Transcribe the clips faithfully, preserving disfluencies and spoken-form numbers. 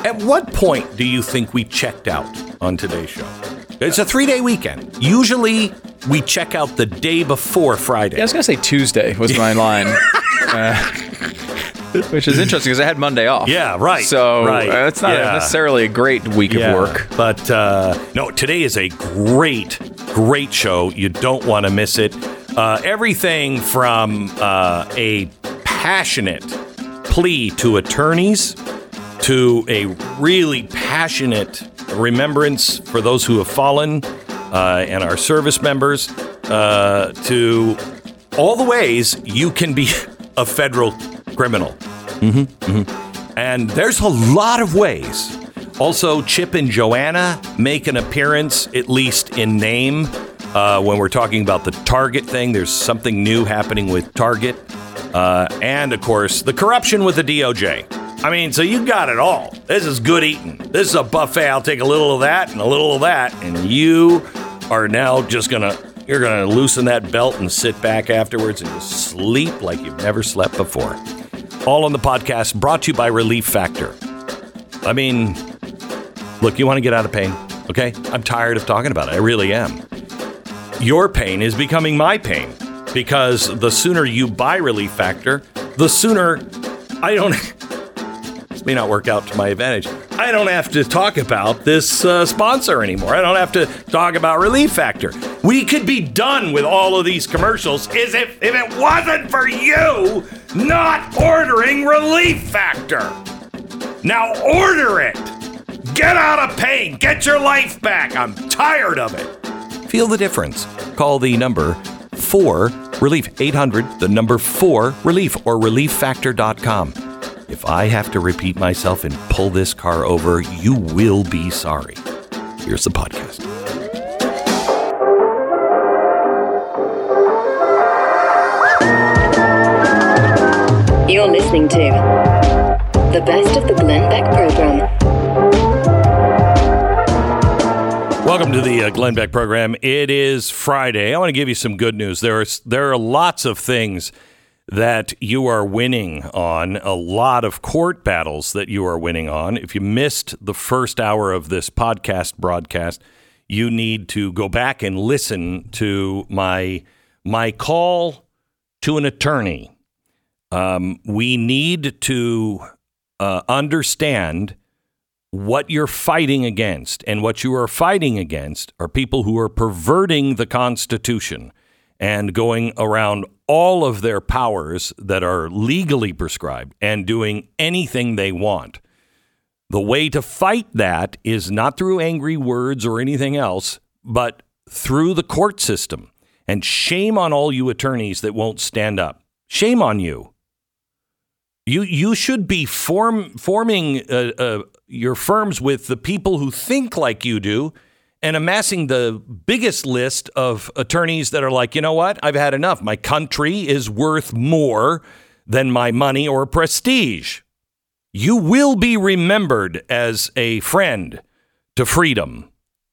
At what point do you think we checked out on today's show? It's a three-day weekend. Usually, we check out the day before Friday. Yeah, I was going to say Tuesday was my line. Uh, which is interesting because I had Monday off. Yeah, right. So right. Uh, it's not yeah. necessarily a great week yeah. of work. But uh, no, today is a great, great show. You don't want to miss it. Uh, everything from uh, a passionate plea to attorneys to a really passionate remembrance for those who have fallen uh, and our service members uh, to all the ways you can be a federal criminal. Mm-hmm, mm-hmm. And there's a lot of ways. Also, Chip and Joanna make an appearance, at least in name, uh, when we're talking about the Target thing. There's something new happening with Target. Uh, and, of course, the corruption with the D O J. I mean, so you got it all. This is good eating. This is a buffet. I'll take a little of that and a little of that. And you are now just going to, you're going to loosen that belt and sit back afterwards and just sleep like you've never slept before. All on the podcast, brought to you by Relief Factor. I mean, look, you want to get out of pain, okay? I'm tired of talking about it. I really am. Your pain is becoming my pain because the sooner you buy Relief Factor, the sooner I don't... This may not work out to my advantage. I don't have to talk about this uh, sponsor anymore. I don't have to talk about Relief Factor. We could be done with all of these commercials as if, if it wasn't for you not ordering Relief Factor. Now order it. Get out of pain. Get your life back. I'm tired of it. Feel the difference. Call the number four relief, eight hundred, the number four relief, or relief factor dot com. If I have to repeat myself and pull this car over, you will be sorry. Here's the podcast. You're listening to the best of the Glenn Beck program. Welcome to the uh, Glenn Beck program. It is Friday. I want to give you some good news. There are, there are lots of things that you are winning on, a lot of court battles that you are winning on. If you missed the first hour of this podcast broadcast, you need to go back and listen to my my call to an attorney. Um, we need to uh, understand what you're fighting against, and what you are fighting against are people who are perverting the Constitution and going around all of their powers that are legally prescribed and doing anything they want. The way to fight that is not through angry words or anything else, but through the court system. And shame on all you attorneys that won't stand up. Shame on you. You you should be form forming uh, uh, your firms with the people who think like you do, and amassing the biggest list of attorneys that are like, you know what, I've had enough. My country is worth more than my money or prestige. You will be remembered as a friend to freedom.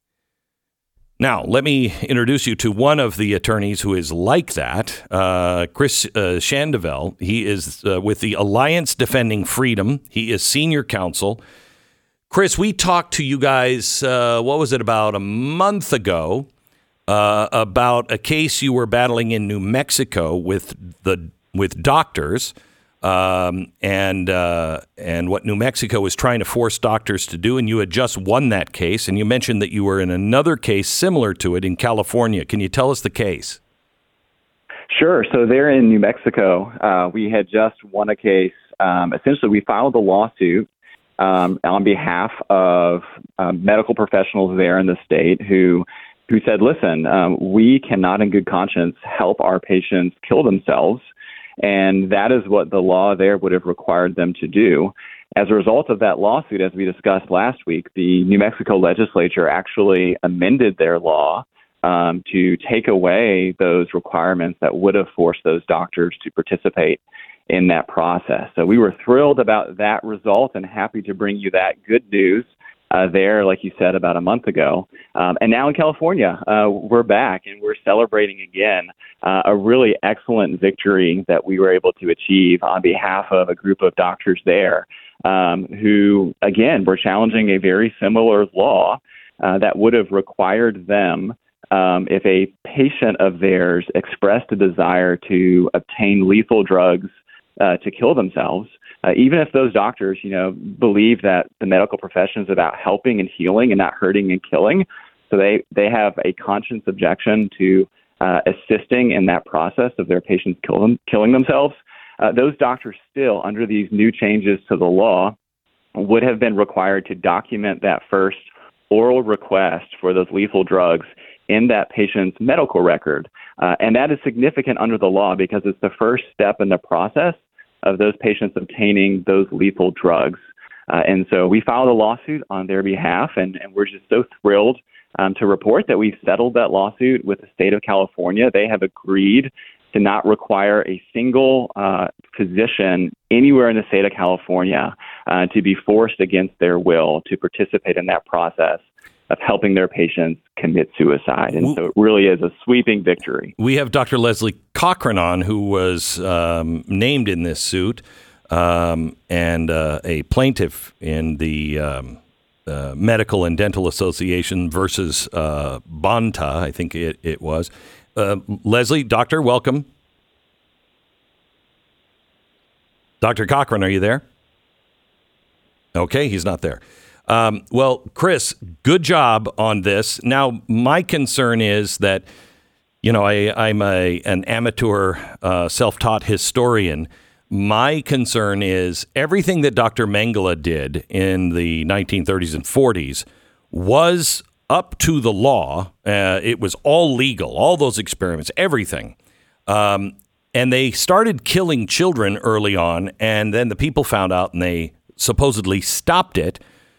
Now, let me introduce you to one of the attorneys who is like that, uh, Chris uh, Shandovel. He is uh, with the Alliance Defending Freedom. He is senior counsel. Chris, we talked to you guys, uh, what was it, about a month ago, uh, about a case you were battling in New Mexico with the with doctors, um, and uh, and what New Mexico was trying to force doctors to do, and you had just won that case, and you mentioned that you were in another case similar to it in California. Can you tell us the case? Sure. So there in New Mexico, uh, we had just won a case. Um, essentially, we filed a lawsuit Um, on behalf of um, medical professionals there in the state who who said, listen, um, we cannot in good conscience help our patients kill themselves. And that is what the law there would have required them to do. As a result of that lawsuit, as we discussed last week, the New Mexico legislature actually amended their law um, to take away those requirements that would have forced those doctors to participate in that process. So we were thrilled about that result and happy to bring you that good news uh, there, like you said, about a month ago. Um, and now in California, uh, we're back and we're celebrating again uh, a really excellent victory that we were able to achieve on behalf of a group of doctors there um, who, again, were challenging a very similar law uh, that would have required them, um, if a patient of theirs expressed a desire to obtain lethal drugs uh, to kill themselves, uh, even if those doctors, you know, believe that the medical profession is about helping and healing and not hurting and killing, so they, they have a conscience objection to uh, assisting in that process of their patients kill them, killing themselves, uh, those doctors still, under these new changes to the law, would have been required to document that first oral request for those lethal drugs in that patient's medical record. Uh, and that is significant under the law because it's the first step in the process of those patients obtaining those lethal drugs. Uh, and so we filed a lawsuit on their behalf, and, and we're just so thrilled um, to report that we've settled that lawsuit with the state of California. They have agreed to not require a single uh, physician anywhere in the state of California uh, to be forced against their will to participate in that process of helping their patients commit suicide. And so it really is a sweeping victory. We have Doctor Leslie Cochran on, who was um, named in this suit um, and uh, a plaintiff in the um, uh, Medical and Dental Association versus uh, Bonta, I think it, it was. Uh, Leslie, doctor, welcome. Doctor Cochran, are you there? Okay, he's not there. Um, well, Chris, good job on this. Now, my concern is that, you know, I, I'm a an amateur uh, self-taught historian. My concern is everything that Doctor Mengele did in the nineteen thirties and forties was up to the law. Uh, it was all legal, all those experiments, everything. Um, and they started killing children early on, and then the people found out and they supposedly stopped it.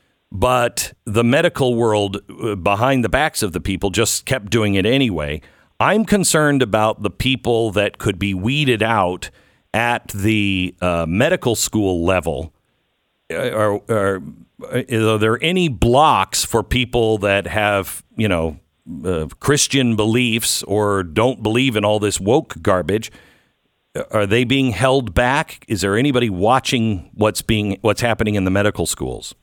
But the medical world uh, behind the backs of the people just kept doing it anyway. I'm concerned about the people that could be weeded out at the uh, medical school level. Are, are, are there any blocks for people that have, you know, uh, Christian beliefs or don't believe in all this woke garbage? Are they being held back? Is there anybody watching what's being what's happening in the medical schools?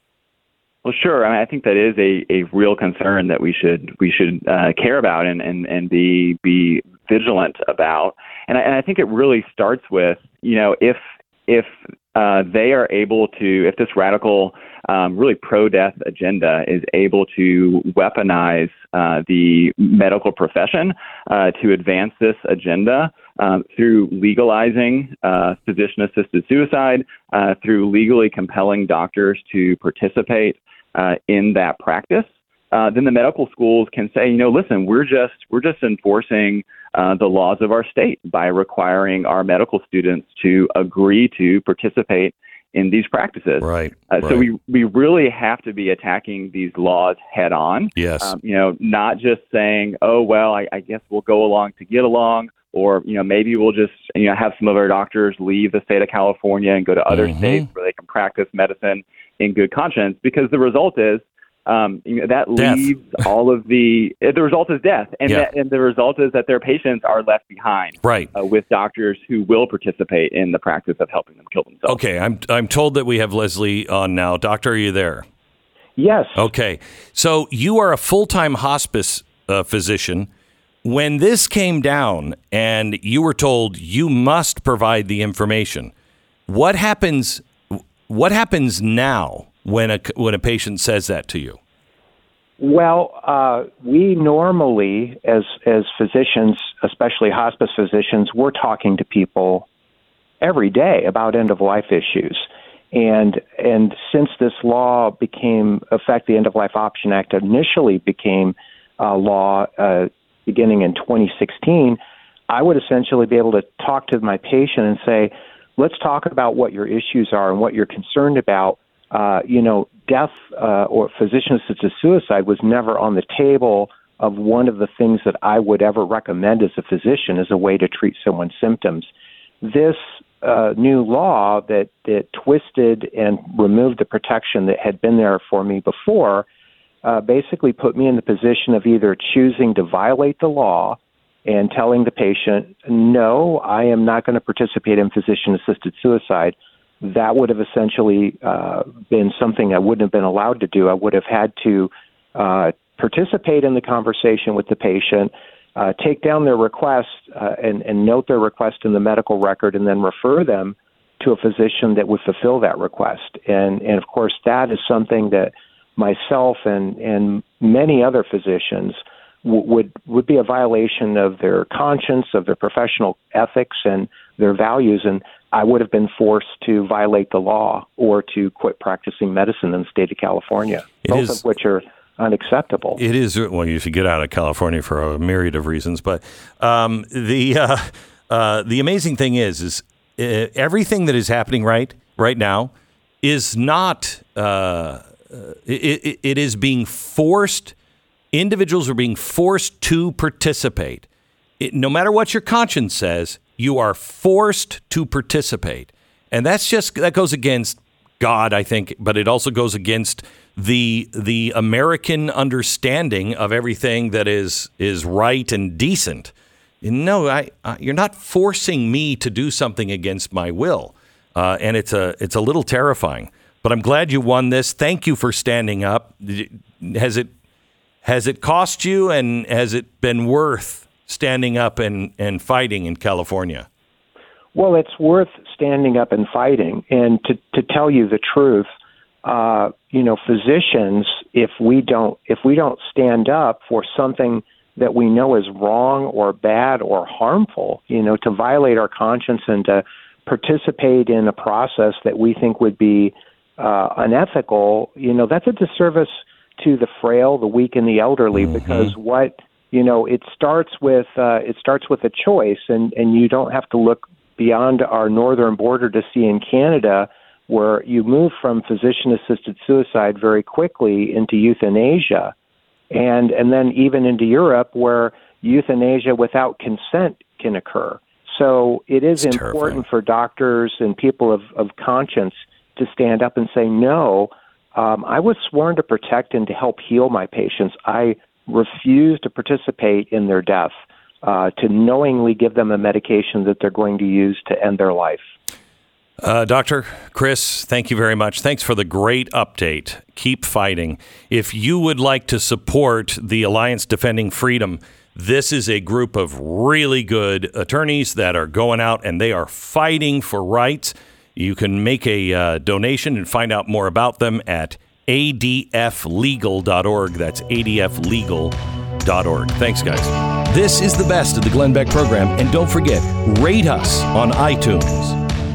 Well, sure. I mean, I think that is a, a real concern that we should we should uh, care about and, and, and be be vigilant about. And I, and I think it really starts with, you know, if if uh, they are able to, if this radical, um, really pro-death agenda is able to weaponize uh, the medical profession uh, to advance this agenda um, through legalizing uh, physician-assisted suicide, uh, through legally compelling doctors to participate Uh, in that practice, uh, then the medical schools can say, you know, listen, we're just we're just enforcing uh, the laws of our state by requiring our medical students to agree to participate in these practices. Right. Uh, right. So we we really have to be attacking these laws head on. Yes. Um, you know, not just saying, oh well, I, I guess we'll go along to get along, or you know, maybe we'll just you know have some of our doctors leave the state of California and go to other mm-hmm. states where they can practice medicine in good conscience, because the result is um, you know, that death. leaves all of the the result is death, and yeah. that, and the result is that their patients are left behind, right, uh, with doctors who will participate in the practice of helping them kill themselves. Okay, I'm I'm told that we have Leslie on now. Doctor, are you there? Yes. Okay, so you are a full-time hospice uh, physician. When this came down and you were told you must provide the information, what happens? What happens now when a when a patient says that to you? Well, uh, we normally, as as physicians, especially hospice physicians, we're talking to people every day about end of life issues, and and since this law became effect, the End of Life Option Act initially became uh, law uh, beginning in twenty sixteen. I would essentially be able to talk to my patient and say, let's talk about what your issues are and what you're concerned about. Uh, you know, death uh, or physician-assisted suicide was never on the table of one of the things that I would ever recommend as a physician as a way to treat someone's symptoms. This uh, new law that, that twisted and removed the protection that had been there for me before uh, basically put me in the position of either choosing to violate the law and telling the patient, no, I am not going to participate in physician-assisted suicide, that would have essentially uh, been something I wouldn't have been allowed to do. I would have had to uh, participate in the conversation with the patient, uh, take down their request uh, and, and note their request in the medical record, and then refer them to a physician that would fulfill that request. And, and of course, that is something that myself and, and many other physicians w- would would be a violation of their conscience, of their professional ethics, and their values. And I would have been forced to violate the law or to quit practicing medicine in the state of California, It both is- of which are unacceptable. It is, well, you should get out of California for a myriad of reasons. But um, the uh, uh, the amazing thing is, is uh, everything that is happening right right now is not, uh, it, it is being forced, individuals are being forced to participate. It, no matter what your conscience says, you are forced to participate. And that's just, that goes against God, I think, but it also goes against the the American understanding of everything that is is right and decent. No, I, I you're not forcing me to do something against my will, uh, and it's a it's a little terrifying. But I'm glad you won this. Thank you for standing up. Has it has it cost you, and has it been worth standing up and, and fighting in California? Well, it's worth standing up and fighting. And to, to tell you the truth, uh, you know, physicians, if we don't if we don't stand up for something that we know is wrong or bad or harmful, you know, to violate our conscience and to participate in a process that we think would be uh, unethical, you know, that's a disservice to the frail, the weak, and the elderly. Mm-hmm. Because what you know, it starts with uh, it starts with a choice, and, and you don't have to look beyond our northern border to see in Canada, where you move from physician-assisted suicide very quickly into euthanasia, and and then even into Europe, where euthanasia without consent can occur. So it is It's important terrifying. for doctors and people of, of conscience to stand up and say, no, um, I was sworn to protect and to help heal my patients. I refuse to participate in their death, uh, to knowingly give them a medication that they're going to use to end their life. Uh, Doctor Chris, thank you very much. Thanks for the great update. Keep fighting. If you would like to support the Alliance Defending Freedom, this is a group of really good attorneys that are going out and they are fighting for rights. You can make a uh, donation and find out more about them at A D F legal dot org. That's A D F legal dot org. Thanks, guys. This is the best of the Glenn Beck program. And don't forget, rate us on iTunes.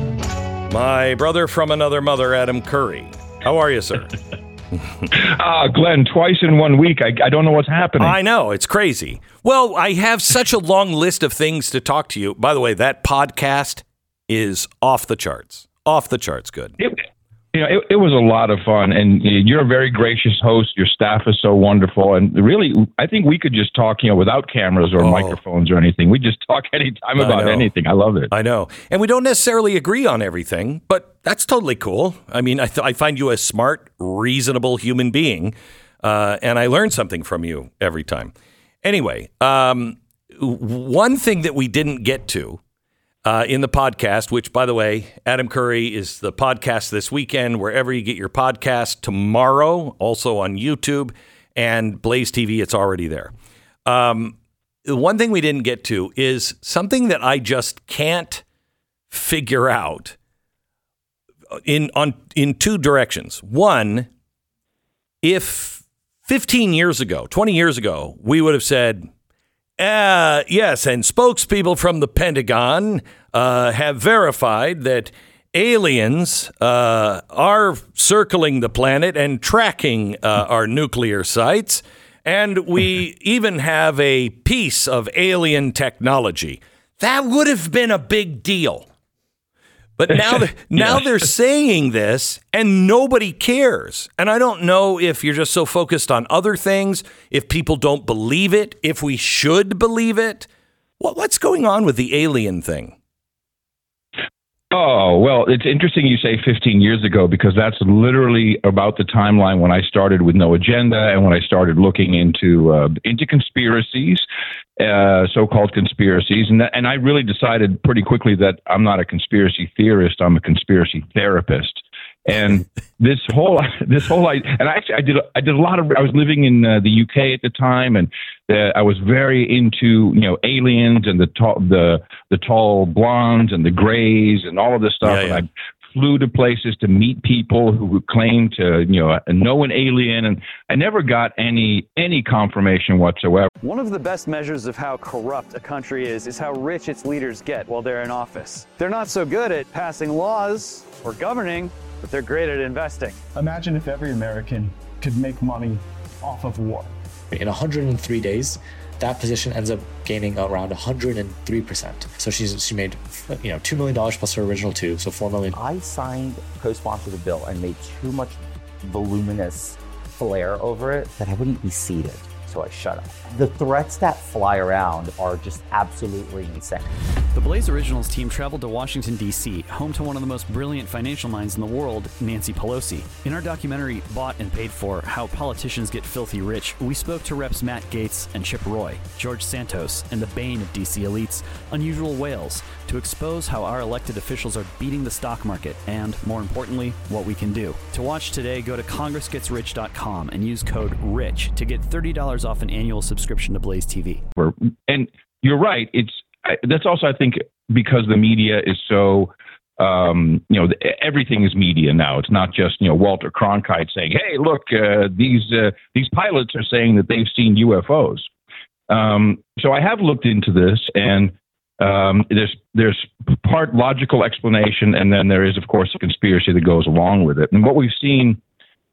My brother from another mother, Adam Curry. How are you, sir? Ah, uh, Glenn, twice in one week. I, I don't know what's happening. I know. It's crazy. Well, I have such a long list of things to talk to you. By the way, that podcast is off the charts. Off the charts good. It, you know, it, it was a lot of fun, and you're a very gracious host. Your staff is so wonderful, and really, I think we could just talk, you know, without cameras or Oh. microphones or anything. We just talk anytime I about know. anything. I love it. I know. And we don't necessarily agree on everything, but that's totally cool. I mean, I, th- I find you a smart, reasonable human being, uh, and I learn something from you every time. Anyway, um, one thing that we didn't get to uh, in the podcast, which, by the way, Adam Curry is the podcast this weekend, wherever you get your podcast, tomorrow, also on YouTube, and Blaze T V, it's already there. Um, the one thing we didn't get to is something that I just can't figure out in on in two directions. One, if fifteen years ago, twenty years ago, we would have said, uh, yes, and spokespeople from the Pentagon uh, have verified that aliens uh, are circling the planet and tracking uh, our nuclear sites, and we even have a piece of alien technology. That would have been a big deal. But now, they're, now they're saying this, and nobody cares. And I don't know if you're just so focused on other things, if people don't believe it, if we should believe it. What, what's going on with the alien thing? Oh, well, it's interesting you say fifteen years ago, because that's literally about the timeline when I started with No Agenda and when I started looking into uh, into conspiracies, uh, so-called conspiracies. And, that, and I really decided pretty quickly that I'm not a conspiracy theorist. I'm a conspiracy therapist. And this whole, this whole, and actually I did, I did a lot of, I was living in uh, the U K at the time, and uh, I was very into, you know, aliens and the tall, the, the tall blondes and the grays and all of this stuff. Yeah, yeah. And I flew to places to meet people who claimed to, you know, know an alien, and I never got any, any confirmation whatsoever. One of the best measures of how corrupt a country is is how rich its leaders get while they're in office. They're not so good at passing laws or governing, but they're great at investing. Imagine if every American could make money off of war. In one hundred three days, that position ends up gaining around one hundred three percent. So she's she made, you know, two million dollars plus her original two, so four million dollars. I signed, co-sponsored the bill and made too much voluminous flair over it that I wouldn't be seated. So I shut up. The threats that fly around are just absolutely insane. The Blaze Originals team traveled to Washington, D C, home to one of the most brilliant financial minds in the world, Nancy Pelosi. In our documentary, Bought and Paid For, How Politicians Get Filthy Rich, we spoke to Reps Matt Gaetz and Chip Roy, George Santos, and the bane of D C elites, Unusual Whales, to expose how our elected officials are beating the stock market and, more importantly, what we can do. To watch today, go to congress gets rich dot com and use code RICH to get thirty dollars off an annual subscription to Blaze T V. And you're right. It's that's also, I think, because the media is so, um, you know, everything is media now. It's not just, you know, Walter Cronkite saying, "Hey, look, uh, these uh, these pilots are saying that they've seen U F Os." Um, so I have looked into this, and um, there's there's part logical explanation, and then there is, of course, a conspiracy that goes along with it. And what we've seen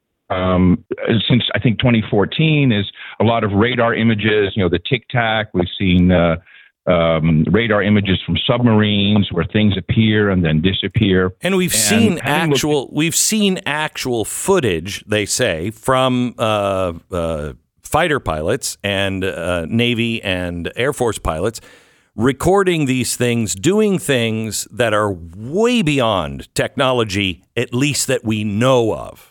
Um, since I think twenty fourteen is a lot of radar images, you know, the Tic Tac. We've seen uh, um, radar images from submarines where things appear and then disappear. And we've and seen actual, looked- we've seen actual footage, they say, from uh, uh, fighter pilots and uh, Navy and Air Force pilots recording these things, doing things that are way beyond technology, at least that we know of.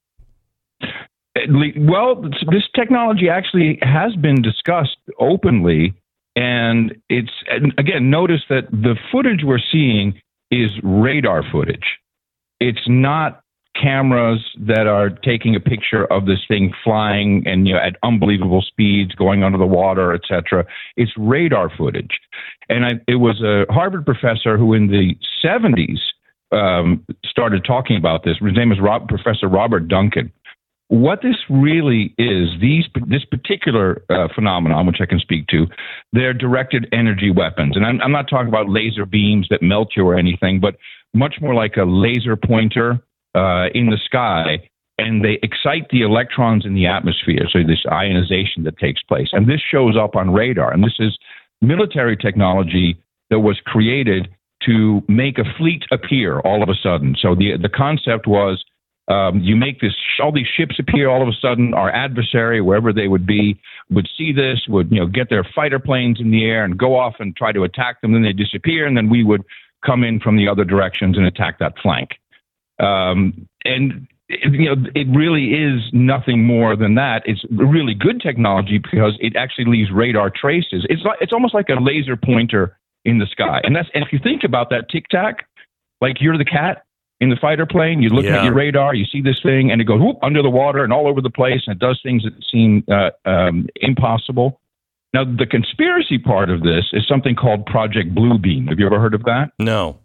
Well, this technology actually has been discussed openly, and it's, and again, notice that the footage we're seeing is radar footage. It's not cameras that are taking a picture of this thing flying and, you know, at unbelievable speeds, going under the water, et cetera. It's radar footage. And I, it was a Harvard professor who in the seventies um, started talking about this. His name is Rob, Professor Robert Duncan. What this really is, these this particular uh, phenomenon, which I can speak to, they're directed energy weapons. And I'm, I'm not talking about laser beams that melt you or anything, but much more like a laser pointer uh, in the sky, and they excite the electrons in the atmosphere, so this ionization that takes place. And this shows up on radar. And this is military technology that was created to make a fleet appear all of a sudden. So the the concept was, Um, you make this, all these ships appear all of a sudden. Our adversary, wherever they would be, would see this, would, you know, get their fighter planes in the air and go off and try to attack them. Then they disappear, and then we would come in from the other directions and attack that flank. Um, and it, you know, it really is nothing more than that. It's really good technology because it actually leaves radar traces. It's like, it's almost like a laser pointer in the sky. And that's, and if you think about that Tic Tac, like you're the cat in the fighter plane, you look Yeah. at your radar, you see this thing, and it goes whoop, under the water and all over the place, and it does things that seem uh, um, impossible. Now, the conspiracy part of this is something called Project Bluebeam. Have you ever heard of that? No.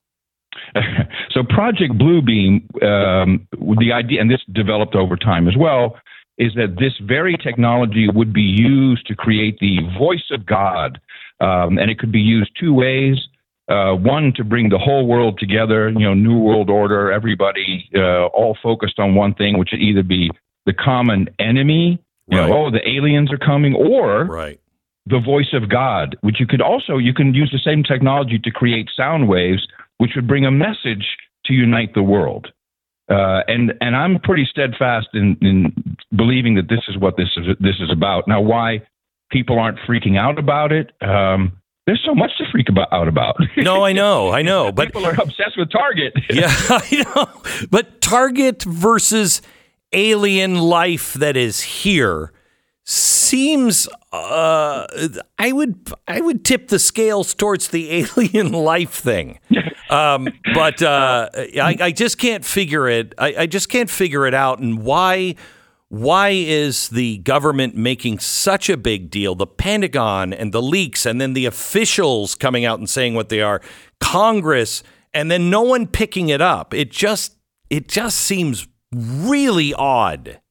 So Project Bluebeam, um, the idea, and this developed over time as well, is that this very technology would be used to create the voice of God, um, and it could be used two ways. Uh, one, to bring the whole world together, you know, New World Order, everybody uh, all focused on one thing, which would either be the common enemy, you Right. know, oh, the aliens are coming, or Right. the voice of God, which you could also, you can use the same technology to create sound waves, which would bring a message to unite the world. Uh, and and I'm pretty steadfast in, in believing that this is what this is this is about. Now, why people aren't freaking out about it? Um, there's so much to freak about, out about. No, I know, I know, but people are obsessed with Target. Yeah, I know. But Target versus alien life that is here seems. Uh, I would I would tip the scales towards the alien life thing, um, but uh, I, I just can't figure it. I, I just can't figure it out, and why. Why is the government making such a big deal? The Pentagon and the leaks, and then the officials coming out and saying what they are, Congress, and then no one picking it up. It just it just seems really odd.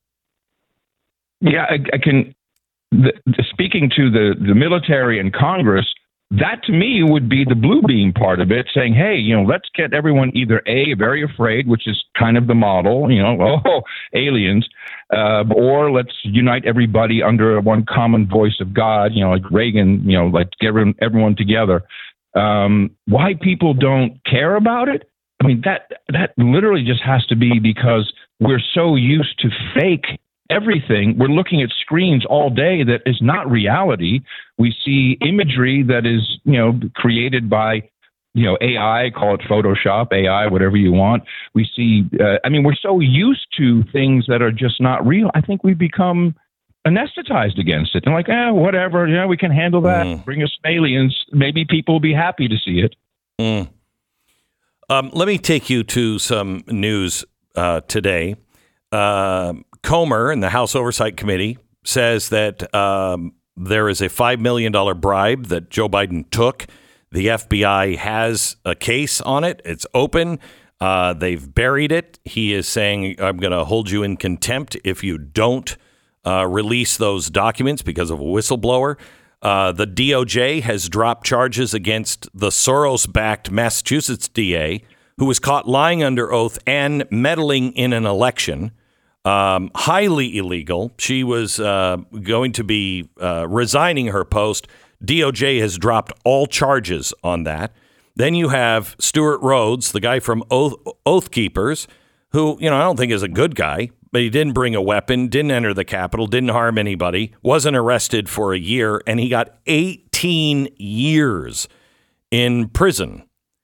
Yeah, I, I can. The, the, speaking to the, the military and Congress, that to me would be the blue beam part of it, saying, hey, you know, let's get everyone either A, very afraid, which is kind of the model, you know, oh, aliens, uh, or let's unite everybody under one common voice of God, you know, like Reagan, you know, like get everyone, everyone together. Um, why people don't care about it? I mean, that that literally just has to be because we're so used to fake everything. We're looking at screens all day that is not reality. We see imagery that is, you know, created by, you know, A I, call it Photoshop, A I, whatever you want. We see, uh, I mean, we're so used to things that are just not real. I think we've become anesthetized against it. And like, eh, whatever, yeah, we can handle that. Mm. Bring us some aliens. Maybe people will be happy to see it. Mm. Um, let me take you to some news uh, today. Uh, Comer and the House Oversight Committee says that um, there is a five million dollars bribe that Joe Biden took. The F B I has a case on it. It's open. Uh, they've buried it. He is saying, I'm going to hold you in contempt if you don't uh, release those documents because of a whistleblower. Uh, the D O J has dropped charges against the Soros-backed Massachusetts D A, who was caught lying under oath and meddling in an election. Um, highly illegal. She was uh, going to be uh, resigning her post. D O J has dropped all charges on that. Then you have Stuart Rhodes, the guy from Oath, Oath Keepers, who, you know, I don't think is a good guy, but he didn't bring a weapon, didn't enter the Capitol, didn't harm anybody, wasn't arrested for a year, and he got eighteen years in prison.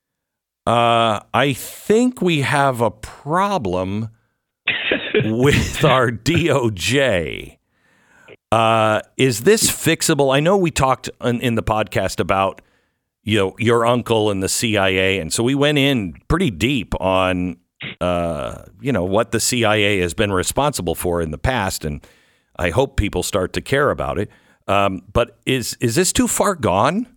Uh, I think we have a problem with our D O J. Uh, is this fixable? I know we talked in, in the podcast about, you know, your uncle and the C I A. And so we went in pretty deep on, uh, you know, what the C I A has been responsible for in the past. And I hope people start to care about it. Um, but is, is this too far gone?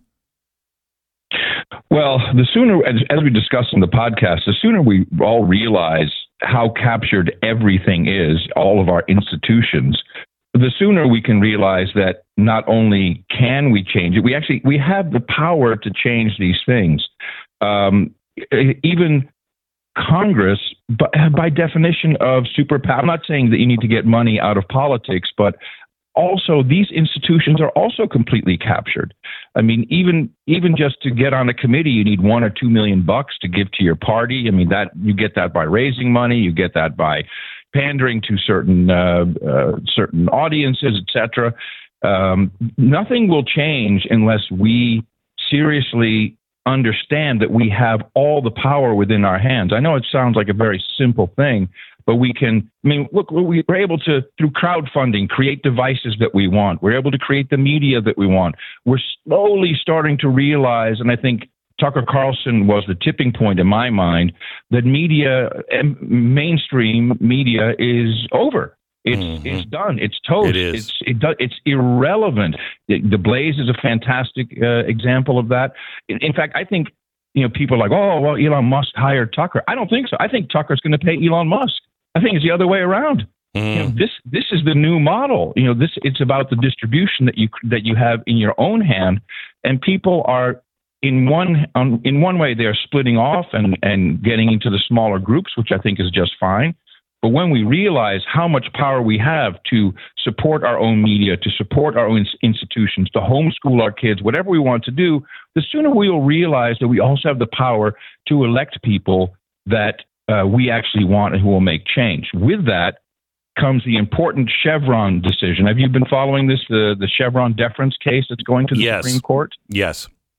Well, the sooner, as, as we discussed in the podcast, the sooner we all realize how captured everything is, all of our institutions, the sooner we can realize that not only can we change it, we actually, we have the power to change these things. Um, even Congress, by, by definition of superpower, I'm not saying that you need to get money out of politics, but also these institutions are also completely captured. I mean, even even just to get on a committee, you need one or two million bucks to give to your party. I mean, that you get that by raising money, you get that by pandering to certain uh, uh, certain audiences, et cetera. Um, nothing will change unless we seriously understand that we have all the power within our hands. I know it sounds like a very simple thing, but we can, I mean, look, we're able to, through crowdfunding, create devices that we want. We're able to create the media that we want. We're slowly starting to realize, and I think Tucker Carlson was the tipping point in my mind, that media, mainstream media is over. It's mm-hmm. it's done. It's toast. It is. It's it do, it's irrelevant. The, the Blaze is a fantastic uh, example of that. In, in fact, I think, you know, people are like, oh, well, Elon Musk hired Tucker. I don't think so. I think Tucker's going to pay Elon Musk. I think it's the other way around. Mm. You know, this this is the new model. You know, this it's about the distribution that you that you have in your own hand, and people are in one um, in one way they're splitting off and and getting into the smaller groups, which I think is just fine. But when we realize how much power we have to support our own media, to support our own institutions, to homeschool our kids, whatever we want to do, the sooner we will realize that we also have the power to elect people that uh, we actually want and who will make change. With that comes the important Chevron decision. Have you been following this, the, the Chevron deference case that's going to the yes. Supreme Court? Yes.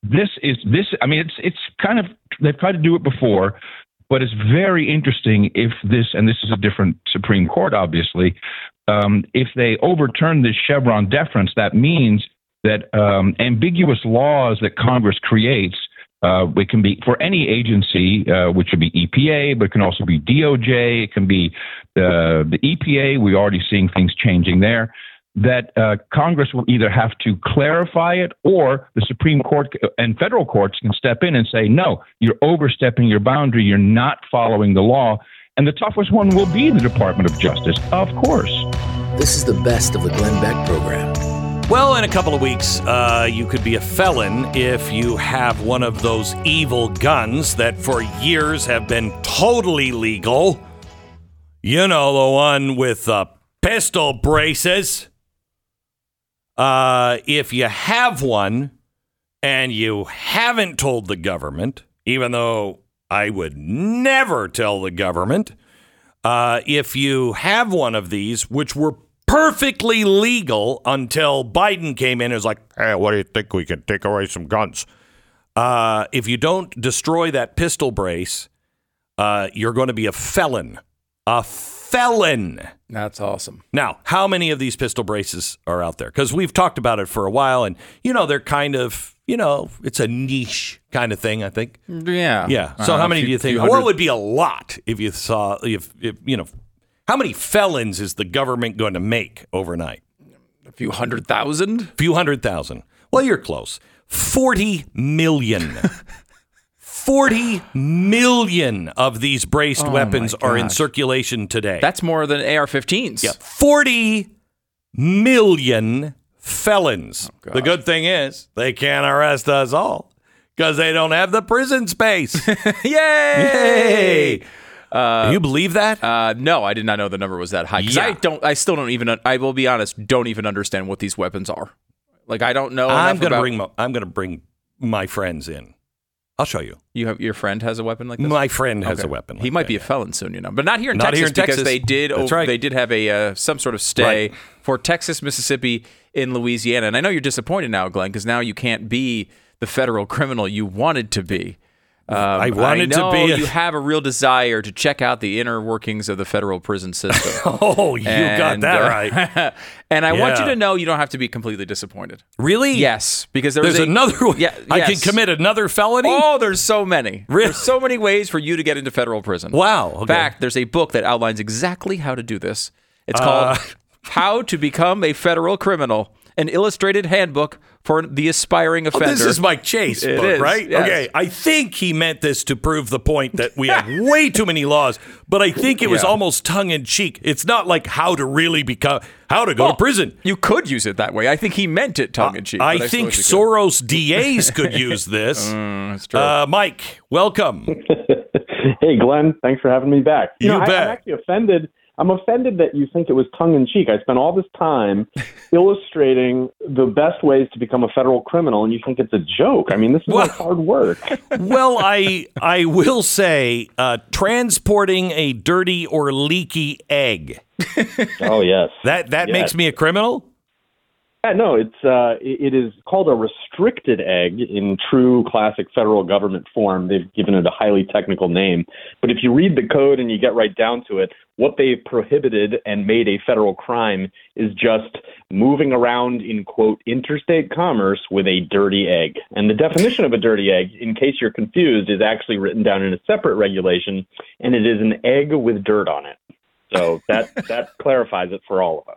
this is this. I mean, it's it's kind of they've tried to do it before, but it's very interesting if this, and this is a different Supreme Court, obviously, um, if they overturn this Chevron deference, that means that um, ambiguous laws that Congress creates, uh, it can be for any agency, uh, which would be E P A, but it can also be D O J, it can be uh, the E P A. We're already seeing things changing there. That uh, Congress will either have to clarify it, or the Supreme Court and federal courts can step in and say, no, you're overstepping your boundary, you're not following the law. And the toughest one will be the Department of Justice, of course. This is the best of the Glenn Beck program. Well, in a couple of weeks, uh, you could be a felon if you have one of those evil guns that for years have been totally legal. You know, the one with uh, pistol braces. Uh, if you have one and you haven't told the government, even though I would never tell the government, uh, if you have one of these, which were perfectly legal until Biden came in and was like, hey, what do you think? We can take away some guns. Uh, if you don't destroy that pistol brace, uh, you're going to be a felon. A felon. That's awesome. Now, how many of these pistol braces are out there? Because we've talked about it for a while, and, you know, they're kind of, you know, it's a niche kind of thing, I think. Yeah. Yeah. So uh, how many few, do you think? Well, it would be a lot if you saw, if, if, you know, how many felons is the government going to make overnight? A few hundred thousand? A few hundred thousand. Well, you're close. forty million. forty million of these braced oh weapons are in gosh. circulation today. That's more than A R fifteens. Yeah, forty million felons. Oh, the good thing is they can't arrest us all because they don't have the prison space. Yay! Yay! Uh, Do you believe that? Uh, no, I did not know the number was that high. Because yeah. I don't. I still don't even. I will be honest. Don't even understand what these weapons are. Like I don't know. I'm going to bring. My, I'm going to bring my friends in. I'll show you. You have your friend has a weapon like this? My friend has okay. a weapon. Like he might that, be a yeah. felon soon, you know, but not here in not Texas here in because Texas. they did. That's over, right. They did have a uh, some sort of stay right. for Texas, Mississippi, in Louisiana, and I know you're disappointed now, Glenn, because now you can't be the federal criminal you wanted to be. Um, I wanted I know to be. A... You have a real desire to check out the inner workings of the federal prison system. oh, you and, got that uh, right. And I yeah. want you to know you don't have to be completely disappointed. Really? Yes, because there there's a, another one. Yeah, I yes. can commit another felony. Oh, there's so many. Really? There's so many ways for you to get into federal prison. Wow. Okay. In fact, there's a book that outlines exactly how to do this. It's Uh, called How to Become a Federal Criminal, an illustrated handbook for the aspiring offender. Oh, this is Mike Chase It book, is, right? yes. Okay. I think he meant this to prove the point that we have way too many laws, but I think it was Yeah. almost tongue in cheek. It's not like how to really become, how to go Well, to prison. You could use it that way. I think he meant it tongue in cheek. Uh, I think Soros D As could use this. Mm, that's true. Uh, Mike, welcome. Hey, Glenn, thanks for having me back. You know, bet. I, I'm actually offended. I'm offended that you think it was tongue-in-cheek. I spent all this time illustrating the best ways to become a federal criminal, and you think it's a joke. I mean, this is Well- like hard work. Well, I I will say uh, transporting a dirty or leaky egg. Oh, yes. That that Yes. makes me a criminal? Yeah, no, it's uh, it it is called a restricted egg in true classic federal government form. They've given it a highly technical name. But if you read the code and you get right down to it, what they've prohibited and made a federal crime is just moving around in, quote, interstate commerce with a dirty egg. And the definition of a dirty egg, in case you're confused, is actually written down in a separate regulation, and it is an egg with dirt on it. So that that clarifies it for all of us.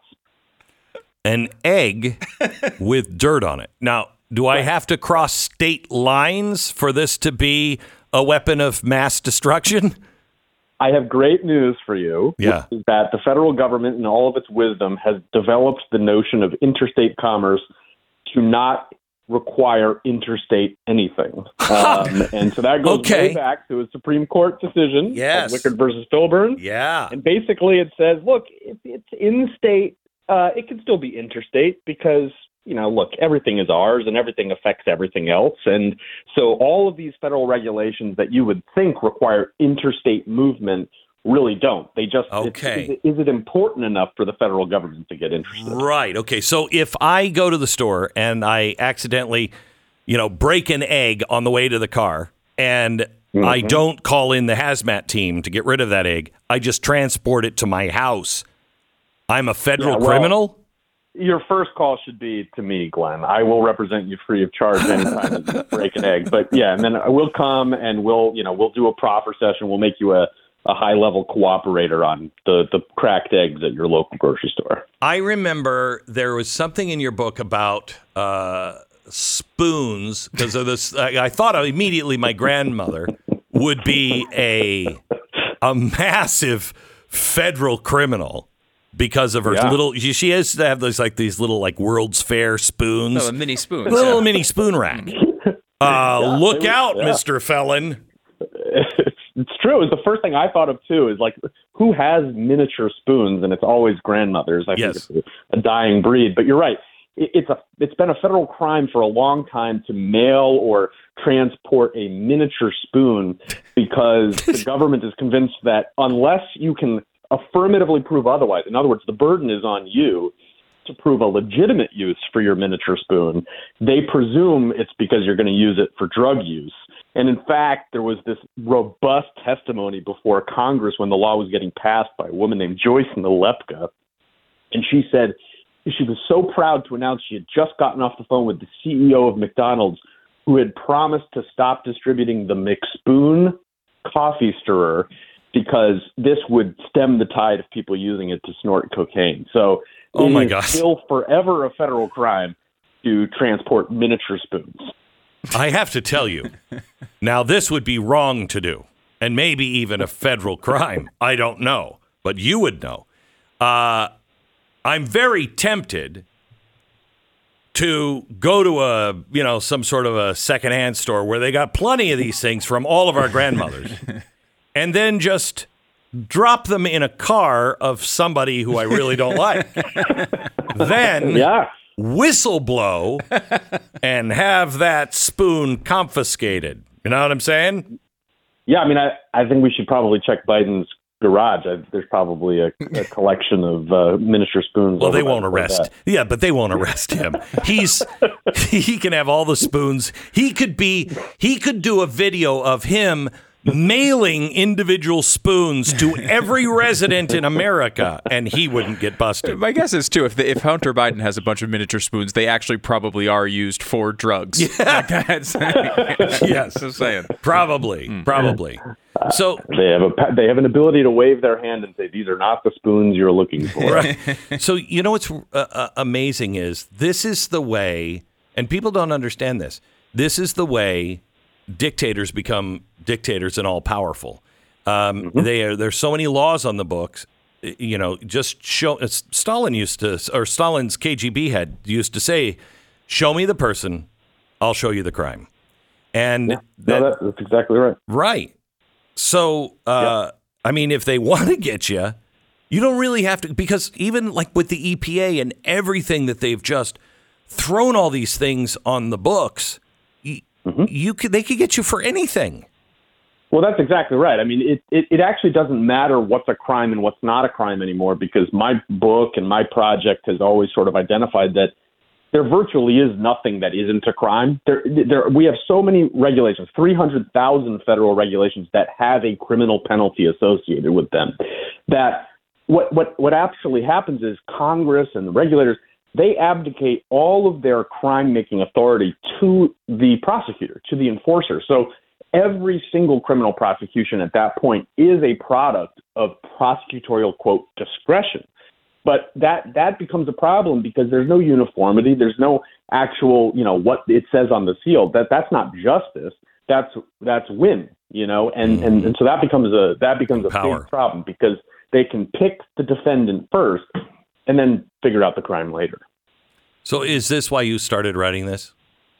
An egg with dirt on it. Now, do I have to cross state lines for this to be a weapon of mass destruction? I have great news for you. Yeah. Which is that the federal government, in all of its wisdom, has developed the notion of interstate commerce to not require interstate anything. Um, and so that goes Okay. way back to a Supreme Court decision, Yes. called Wickard versus Filburn. Yeah. And basically it says, look, if it's in-state, uh, it can still be interstate because, you know, look, everything is ours and everything affects everything else. And so all of these federal regulations that you would think require interstate movement really don't. They just, Okay. it's, is, it, is it important enough for the federal government to get interested? Right. Okay. So if I go to the store and I accidentally you know, break an egg on the way to the car, and mm-hmm. I don't call in the hazmat team to get rid of that egg. I just transport it to my house. I'm a federal yeah, well, criminal? Your first call should be to me, Glenn. I will represent you free of charge anytime you break an egg. But yeah, and then we'll come and we'll, you know, we'll do a proper session. We'll make you a, a high-level cooperator on the, the cracked eggs at your local grocery store. I remember there was something in your book about uh, spoons, because of this. I, I thought immediately my grandmother would be a a massive federal criminal. Because of her yeah. little, she, she has to have those like these little like World's Fair spoons. Oh, a mini spoon. Little yeah. mini spoon rack. Uh, yeah, look was, out, yeah. Mister Felon. It's, it's true. It's the first thing I thought of too. Is like, who has miniature spoons? And it's always grandmothers. I yes. think it's a, a dying breed. But you're right. It, it's a it's been a federal crime for a long time to mail or transport a miniature spoon because the government is convinced that unless you can affirmatively prove otherwise. In other words, the burden is on you to prove a legitimate use for your miniature spoon. They presume it's because you're going to use it for drug use. And in fact, there was this robust testimony before Congress when the law was getting passed by a woman named Joyce Nalepka. And she said she was so proud to announce she had just gotten off the phone with the C E O of McDonald's, who had promised to stop distributing the McSpoon coffee stirrer because this would stem the tide of people using it to snort cocaine. So oh my it is gosh. still forever a federal crime to transport miniature spoons. I have to tell you, now this would be wrong to do, and maybe even a federal crime. I don't know, but you would know. Uh, I'm very tempted to go to a, you know, some sort of a secondhand store where they got plenty of these things from all of our grandmothers. And then just drop them in a car of somebody who I really don't like. Then yeah. whistle blow and have that spoon confiscated. You know what I'm saying? Yeah, I mean, I, I think we should probably check Biden's garage. I, there's probably a, a collection of uh, miniature spoons. Well, they won't arrest. Like yeah, but they won't arrest him. He's he can have all the spoons. He could be. He could do a video of him mailing individual spoons to every resident in America, and he wouldn't get busted. My guess is, too, if the, if Hunter Biden has a bunch of miniature spoons, they actually probably are used for drugs. Yeah. Like that's, yes. I'm saying. Probably. Mm. Probably. So they have a they have an ability to wave their hand and say, these are not the spoons you're looking for. Right. So, you know what's uh, amazing is this is the way, and people don't understand this, this is the way dictators become dictators and all powerful. Um, mm-hmm. They are, there's so many laws on the books. You know, just show. Stalin used to, or Stalin's K G B head used to say, "Show me the person, I'll show you the crime." And yeah. that, no, that, that's exactly right. Right. So, uh, yeah. I mean, if they want to get you, you don't really have to, because even like with the E P A and everything that they've just thrown all these things on the books. Mm-hmm. You could, they could get you for anything. Well, that's exactly right. I mean, it, it, it actually doesn't matter what's a crime and what's not a crime anymore, because my book and my project has always sort of identified that there virtually is nothing that isn't a crime. There, there, we have so many regulations, three hundred thousand federal regulations that have a criminal penalty associated with them, that what, what, what actually happens is Congress and the regulators, they abdicate all of their crime-making authority to the prosecutor, to the enforcer. So every single criminal prosecution at that point is a product of prosecutorial, quote, discretion. But that that becomes a problem because there's no uniformity. There's no actual, you know, what it says on the seal. That that's not justice. That's that's whim, you know, and, mm-hmm. and, and so that becomes a that becomes a Power. big problem because they can pick the defendant first and then figure out the crime later. So is this why you started writing this?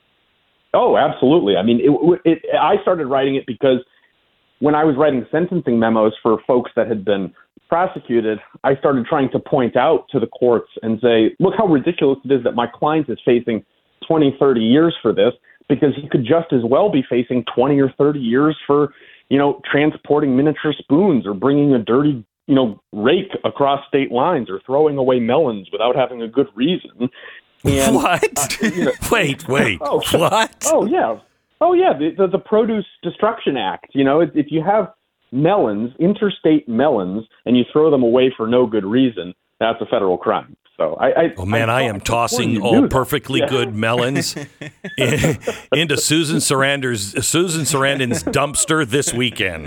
Oh, absolutely. I mean, it, it, I started writing it because when I was writing sentencing memos for folks that had been prosecuted, I started trying to point out to the courts and say, look how ridiculous it is that my client is facing twenty, thirty years for this, because he could just as well be facing twenty or thirty years for, you know, transporting miniature spoons or bringing a dirty, you know, rake across state lines or throwing away melons without having a good reason. And, what? Uh, you know, wait, wait. Oh, what? Oh, yeah. Oh, yeah. The, the, the Produce Destruction Act. You know, if, if you have melons, interstate melons, and you throw them away for no good reason, that's a federal crime. So I, I oh man, I, I am tossing all perfectly yeah. good melons in, into Susan Sarandon's Susan Sarandon's dumpster this weekend.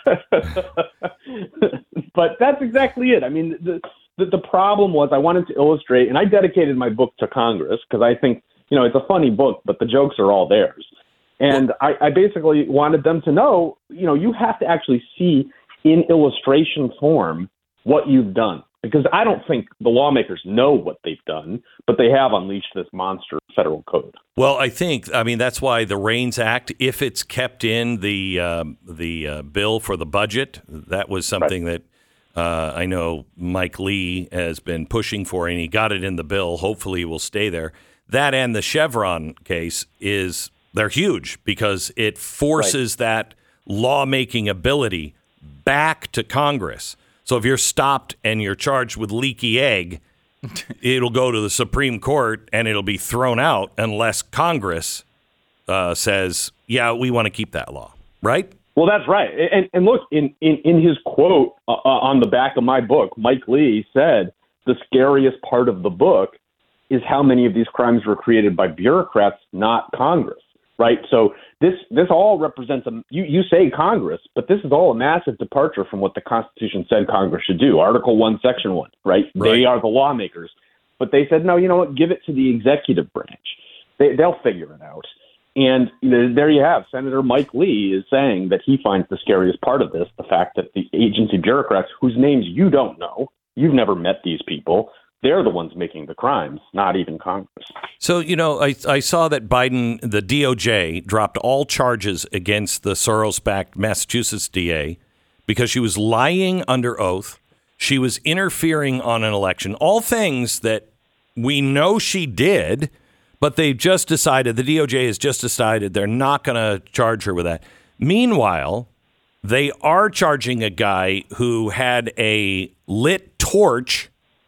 But that's exactly it. I mean, the, the the problem was I wanted to illustrate, and I dedicated my book to Congress because I think you know it's a funny book, but the jokes are all theirs. And I, I basically wanted them to know, you know, you have to actually see in illustration form what you've done. Because I don't think the lawmakers know what they've done, but they have unleashed this monster federal code. Well, I think, I mean, that's why the REINS Act, if it's kept in the uh, the uh, bill for the budget, that was something right. that uh, I know Mike Lee has been pushing for, and he got it in the bill. Hopefully it will stay there. That and the Chevron case is, they're huge because it forces right. that lawmaking ability back to Congress. So if you're stopped and you're charged with leaky egg, it'll go to the Supreme Court and it'll be thrown out unless Congress uh, says, yeah, we want to keep that law, right? Well, that's right. And, and look, in, in, in his quote uh, on the back of my book, Mike Lee said the scariest part of the book is how many of these crimes were created by bureaucrats, not Congress. Right. So this this all represents a you, you say Congress, but this is all a massive departure from what the Constitution said Congress should do. Article one, Section one. Right. right. They are the lawmakers. But they said, no, you know what? Give it to the executive branch. They, they'll figure it out. And you know, there you have Senator Mike Lee is saying that he finds the scariest part of this, the fact that the agency bureaucrats whose names you don't know, you've never met these people. They're the ones making the crimes, not even Congress. So, you know, I, I saw that Biden, the D O J, dropped all charges against the Soros-backed Massachusetts D A because she was lying under oath. She was interfering on an election, all things that we know she did, but they've just decided, the D O J has just decided they're not going to charge her with that. Meanwhile, they are charging a guy who had a lit torch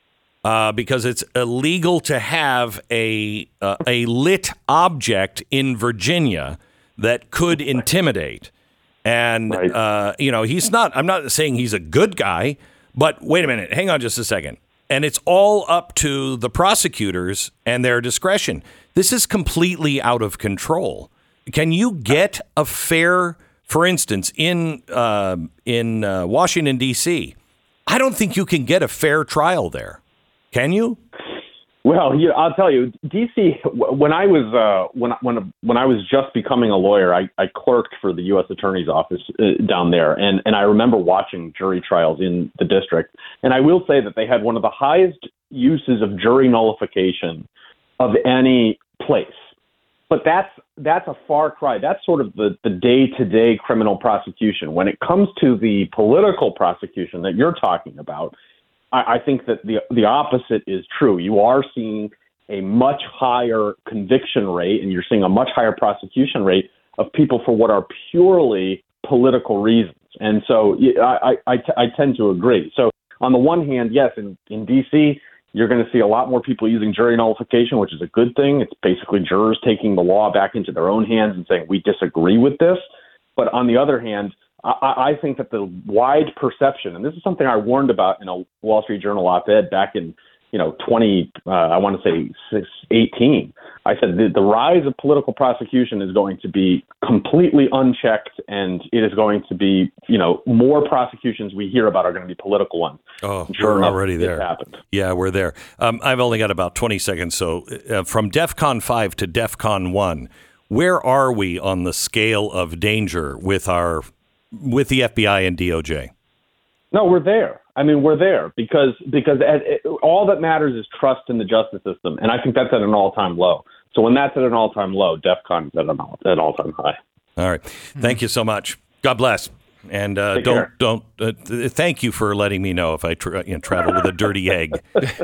Uh, because it's illegal to have a uh, a lit object in Virginia that could intimidate. And, right. uh, you know, he's not, I'm not saying he's a good guy, but wait a minute, hang on just a second. And it's all up to the prosecutors and their discretion. This is completely out of control. Can you get a fair, for instance, in, uh, in uh, Washington, D C, I don't think you can get a fair trial there. Can you? Well, yeah, I'll tell you, D C. When I was uh, when when when I was just becoming a lawyer, I, I clerked for the U S Attorney's Office uh, down there, and and I remember watching jury trials in the district. And I will say that they had one of the highest uses of jury nullification of any place. But that's that's a far cry. That's sort of the the day to day criminal prosecution. When it comes to the political prosecution that you're talking about, I think that the the opposite is true. You are seeing a much higher conviction rate, and you're seeing a much higher prosecution rate of people for what are purely political reasons. And so I, I, I tend to agree. So on the one hand, yes, in, in D C, you're going to see a lot more people using jury nullification, which is a good thing. It's basically jurors taking the law back into their own hands and saying, we disagree with this. But on the other hand, I, I think that the wide perception, and this is something I warned about in a Wall Street Journal op-ed back in, you know, twenty, uh, I want to say eighteen. I said the, the rise of political prosecution is going to be completely unchecked, and it is going to be, you know, more prosecutions we hear about are going to be political ones. Oh, sure we're enough, already there. Happened. Yeah, we're there. Um, I've only got about twenty seconds. So uh, from DEFCON five to DEFCON one, where are we on the scale of danger with our with the F B I and D O J? No, we're there. I mean, we're there because because it, all that matters is trust in the justice system, and I think that's at an all-time low. So when that's at an all-time low, DEFCON is at an, all, at an all-time high. All right. Thank you so much. God bless. And uh, don't care. don't uh, th- thank you for letting me know if I tra- you know, travel with a dirty egg.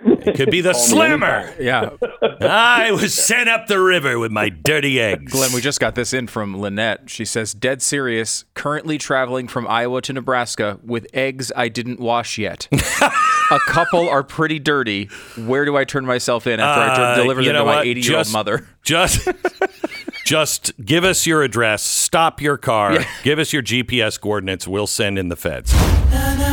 It could be the slammer. Yeah. I was sent up the river with my dirty eggs. Glenn, we just got this in from Lynette. She says, dead serious, currently traveling from Iowa to Nebraska with eggs I didn't wash yet. A couple are pretty dirty. Where do I turn myself in after uh, I deliver them to my eighty-year-old mother? Just... Just give us your address, stop your car, Yeah. give us your G P S coordinates, we'll send in the feds.